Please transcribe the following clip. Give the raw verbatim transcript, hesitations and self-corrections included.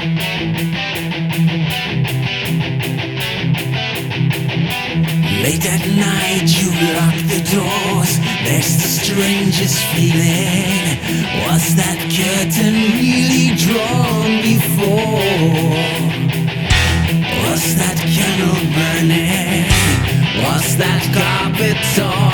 Late at night you lock the doors. There's the strangest feeling. Was that curtain really drawn before? Was that candle burning? Was that carpet torn?